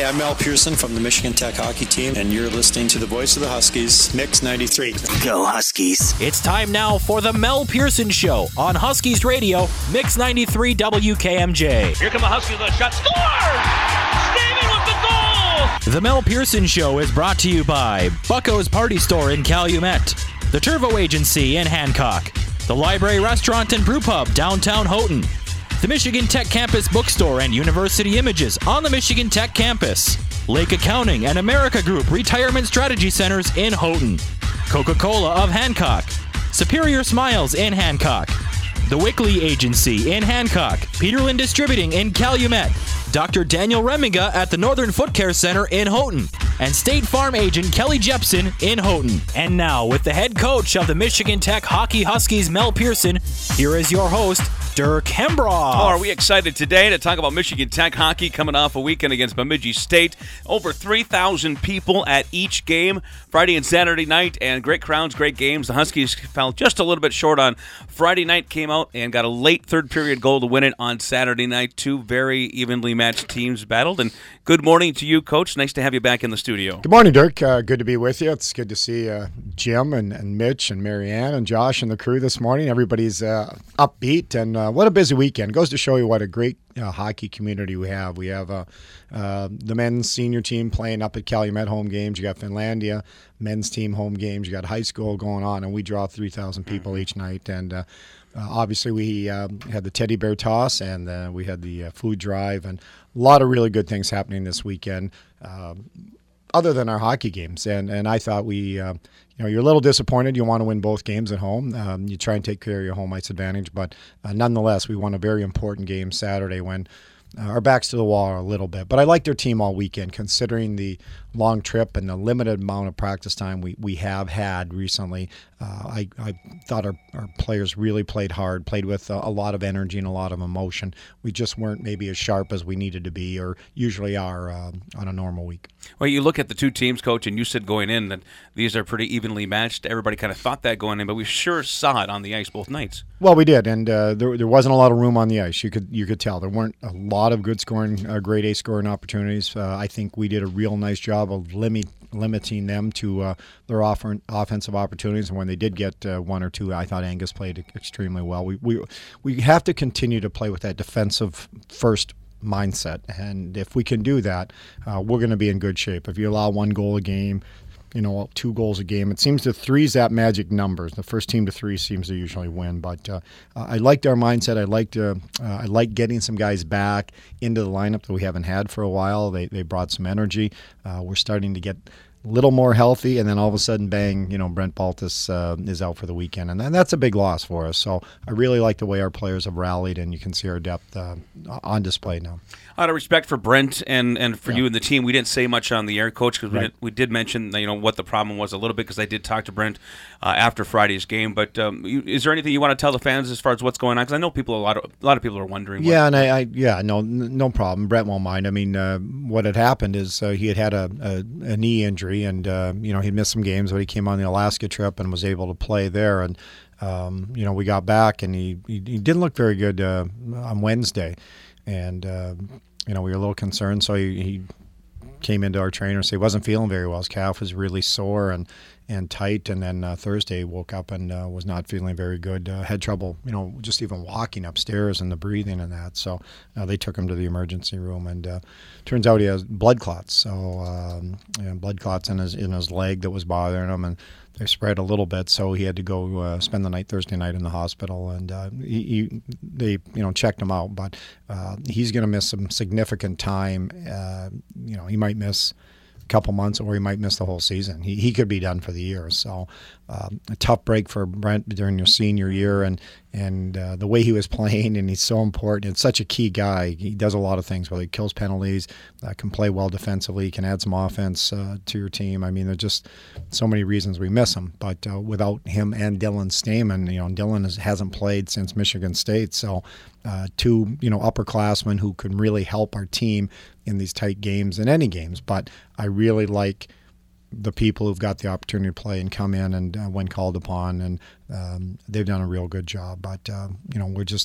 I'm Mel Pearson from the Michigan Tech hockey team, and you're listening to the voice of the Huskies, Mix 93. Go Huskies. It's time now for the Mel Pearson Show on Huskies Radio, Mix 93 WKMJ. Here come the Huskies with a shot. Scores! Stamen with the goal! The Mel Pearson Show is brought to you by Bucko's Party Store in Calumet, the Turvo Agency in Hancock, the Library Restaurant and Brew Pub downtown Houghton, the Michigan Tech Campus Bookstore and University Images on the Michigan Tech campus, Lake Accounting and America Group Retirement Strategy Centers in Houghton, Coca-Cola of Hancock, Superior Smiles in Hancock, the Wickley Agency in Hancock, Peterlin Distributing in Calumet, Dr. Daniel Remiga at the Northern Foot Care Center in Houghton, and State Farm agent Kelly Jepson in Houghton. And now, with the head coach of the Michigan Tech Hockey Huskies, Mel Pearson, here is your host, Dirk Hembroff. Oh, are we excited today to talk about Michigan Tech hockey coming off a weekend against Bemidji State? Over 3,000 people at each game, Friday and Saturday night, and great crowds, great games. The Huskies fell just a little bit short on Friday night, came out and got a late third period goal to win it on Saturday night. Two very evenly matched teams battled. And good morning to you, Coach. Nice to have you back in the studio. Good morning, Dirk. Good to be with you. It's good to see Jim and Mitch and Marianne and Josh and the crew this morning. Everybody's upbeat, and what a busy weekend. It goes to show you what a great hockey community we have. We have the men's senior team playing up at Calumet home games. You got Finlandia men's team home games. You got high school going on, and we draw 3,000 people each night. And obviously we had the teddy bear toss, and we had the food drive, and a lot of really good things happening this weekend. Other than our hockey games, and I thought you're a little disappointed. You want to win both games at home. You try and take care of your home ice advantage, but nonetheless, we won a very important game Saturday when our backs to the wall a little bit. But I liked their team all weekend, considering the long trip and the limited amount of practice time we have had recently. I thought our players really played hard, played with a lot of energy and a lot of emotion. We just weren't maybe as sharp as we needed to be or usually are on a normal week. Well, you look at the two teams, Coach, and you said going in that these are pretty evenly matched. Everybody kind of thought that going in, but we sure saw it on the ice both nights. Well, we did, and there wasn't a lot of room on the ice. You could tell there weren't a lot of good scoring, grade A scoring opportunities. I think we did a real nice job of limiting them to their offensive opportunities, and when they did get one or two, I thought Angus played extremely well. We have to continue to play with that defensive first mindset, and if we can do that, we're going to be in good shape. If you allow one goal a game, 2 goals a game, it seems to three's that magic number. The first team to 3 seems to usually win. But I liked our mindset. I liked getting some guys back into the lineup that we haven't had for a while. They brought some energy. We're starting to get a little more healthy, and then all of a sudden, bang, Brent Baltus is out for the weekend, and that's a big loss for us. So I really like the way our players have rallied, and you can see our depth on display now. Out of respect for Brent and for you and the team, we didn't say much on the air, Coach, because we did mention what the problem was a little bit, because I did talk to Brent after Friday's game. But is there anything you want to tell the fans as far as what's going on? Because I know a lot of people are wondering. No problem. Brent won't mind. I mean, what had happened is he had a knee injury, and he'd missed some games, but he came on the Alaska trip and was able to play there. And we got back, and he didn't look very good on Wednesday, and we were a little concerned, so he came into our trainer and said he wasn't feeling very well. His calf was really sore and tight, and then Thursday woke up and was not feeling very good. Had trouble, just even walking upstairs and the breathing and that. So they took him to the emergency room, and turns out he has blood clots. So blood clots in his leg that was bothering him, and they spread a little bit, so he had to go spend the night Thursday night in the hospital, and they checked him out, but he's going to miss some significant time. He might miss a couple months, or he might miss the whole season. He could be done for the year. So a tough break for Brent during your senior year, and the way he was playing, and he's so important. It's such a key guy. He does a lot of things. Well, he kills penalties, can play well defensively, can add some offense to your team. I mean, there's just so many reasons we miss him. But without him and Dylan Stamen, Dylan hasn't played since Michigan State. So two upperclassmen who can really help our team in these tight games and any games. But I really like the people who've got the opportunity to play and come in and when called upon, and they've done a real good job. But we're just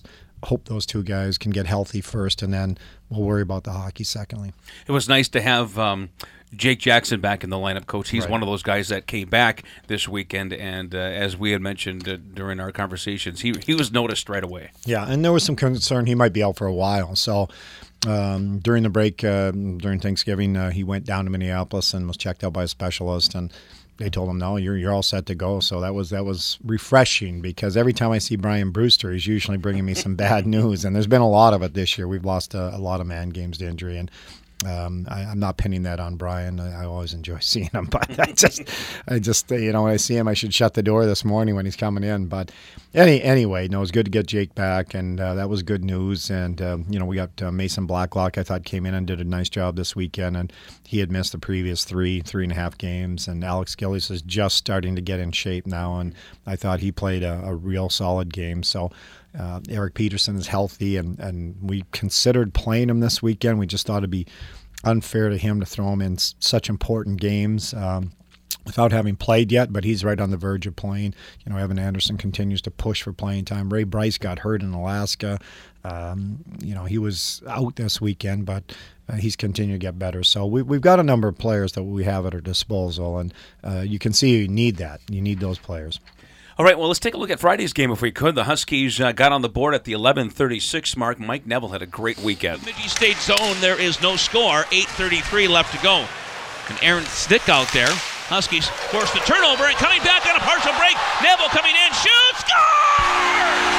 hope those two guys can get healthy first, and then we'll worry about the hockey secondly. It was nice to have Jake Jackson back in the lineup, Coach. He's one of those guys that came back this weekend, and as we had mentioned during our conversations, he was noticed right away. Yeah, and there was some concern he might be out for a while. So during the break, during Thanksgiving, he went down to Minneapolis and was checked out by a specialist, and they told him, no, you're all set to go. So that was refreshing, because every time I see Brian Brewster, he's usually bringing me some bad news, and there's been a lot of it this year. We've lost a lot of man games to injury, and I'm not pinning that on Brian. I always enjoy seeing him, but I just when I see him, I should shut the door this morning when he's coming in. But anyway, no, it was good to get Jake back, and that was good news. And we got Mason Blacklock. I thought came in and did a nice job this weekend, and he had missed the previous 3.5 games. And Alex Gillies is just starting to get in shape now, and I thought he played a real solid game. So. Eric Peterson is healthy, and we considered playing him this weekend. We just thought it'd be unfair to him to throw him in such important games without having played yet, but he's right on the verge of playing. Evan Anderson continues to push for playing time. Ray Bryce got hurt in Alaska. He was out this weekend, but he's continued to get better. So we've got a number of players that we have at our disposal, and you can see you need that. You need those players. All right, well, let's take a look at Friday's game if we could. The Huskies got on the board at the 11:36 mark. Mike Neville had a great weekend. Bemidji State zone, there is no score. 8:33 left to go. And Aaron Stick out there. Huskies force the turnover, and coming back on a partial break. Neville coming in, shoots, scores!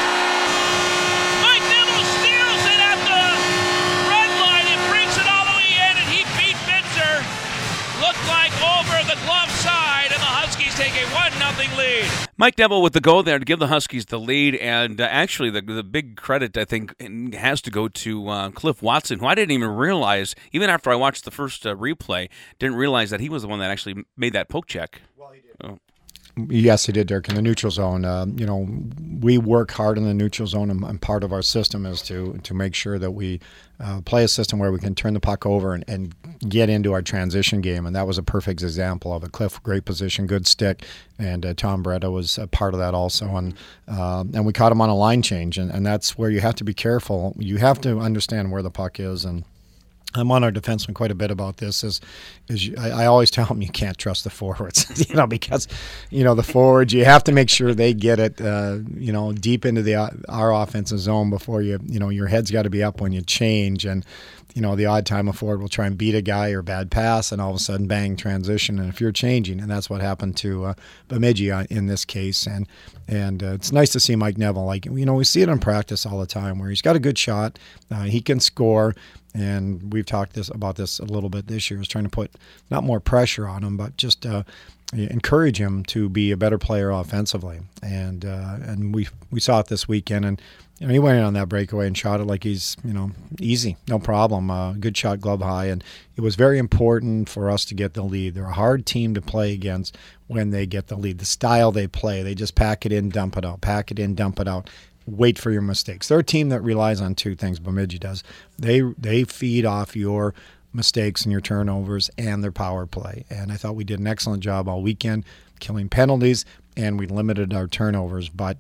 Mike Neville steals it at the red line and brings it all the way in, and he beat Bitzer. Looked like over the glove side, and the Huskies take a 1-0 lead. Mike Neville with the goal there to give the Huskies the lead, and actually the big credit, I think, has to go to Cliff Watson, who I didn't even realize, even after I watched the first replay, didn't realize that he was the one that actually made that poke check. Well, he did. Oh. Yes, he did, Dirk, in the neutral zone. We work hard in the neutral zone, and part of our system is to make sure that we play a system where we can turn the puck over and get into our transition game, and that was a perfect example of it. Cliff, great position, good stick, and Tom Beretta was a part of that also, and we caught him on a line change, and that's where you have to be careful. You have to understand where the puck is, and I'm on our defenseman quite a bit about this. I always tell them you can't trust the forwards, because the forwards, you have to make sure they get it, deep into our offensive zone before your head's got to be up when you change, and the odd time a forward will try and beat a guy or bad pass, and all of a sudden, bang, transition. And if you're changing, and that's what happened to Bemidji in this case, and it's nice to see Mike Neville. We see it in practice all the time where he's got a good shot, he can score. And we've talked about this a little bit this year, is trying to put not more pressure on him, but just encourage him to be a better player offensively. And we saw it this weekend, and he went in on that breakaway and shot it like he's easy, no problem. Good shot, glove high, and it was very important for us to get the lead. They're a hard team to play against when they get the lead. The style they play, they just pack it in, dump it out, pack it in, dump it out. Wait for your mistakes. They're a team that relies on two things. Bemidji does. They feed off your mistakes and your turnovers and their power play. And I thought we did an excellent job all weekend killing penalties, and we limited our turnovers. But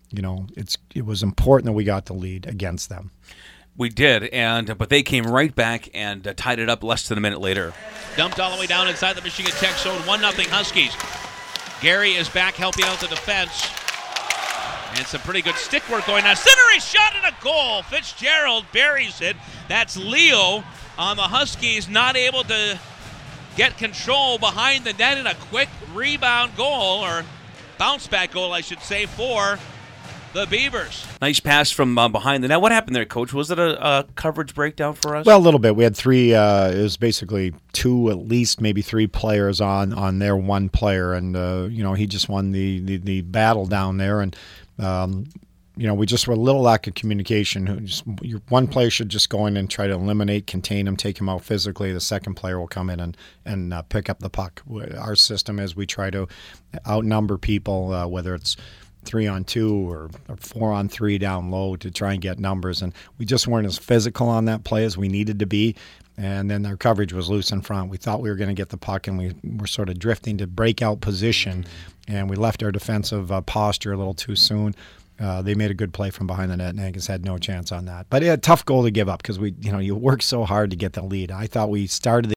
it was important that we got the lead against them. We did, but they came right back and tied it up less than a minute later. Dumped all the way down inside the Michigan Tech zone. 1-0 Huskies. Gary is back helping out the defense. And some pretty good stick work going on. Centering shot and a goal. Fitzgerald buries it. That's Leo on the Huskies, not able to get control behind the net, and a quick rebound goal, or bounce back goal, I should say, for the Beavers. Nice pass from behind the net. What happened there, Coach? Was it a coverage breakdown for us? Well, a little bit. We had three. It was basically two, at least maybe three players on their one player, and he just won the battle down there, and. We just were a little lack of communication. One player should just go in and try to eliminate, contain him, take him out physically. The second player will come in and pick up the puck. Our system is we try to outnumber people, whether it's 3-on-2 or 4-on-3 down low, to try and get numbers. And we just weren't as physical on that play as we needed to be. And then their coverage was loose in front. We thought we were going to get the puck, and we were sort of drifting to breakout position, and we left our defensive posture a little too soon. They made a good play from behind the net, and Angus had no chance on that. But a tough goal to give up because you work so hard to get the lead. I thought we started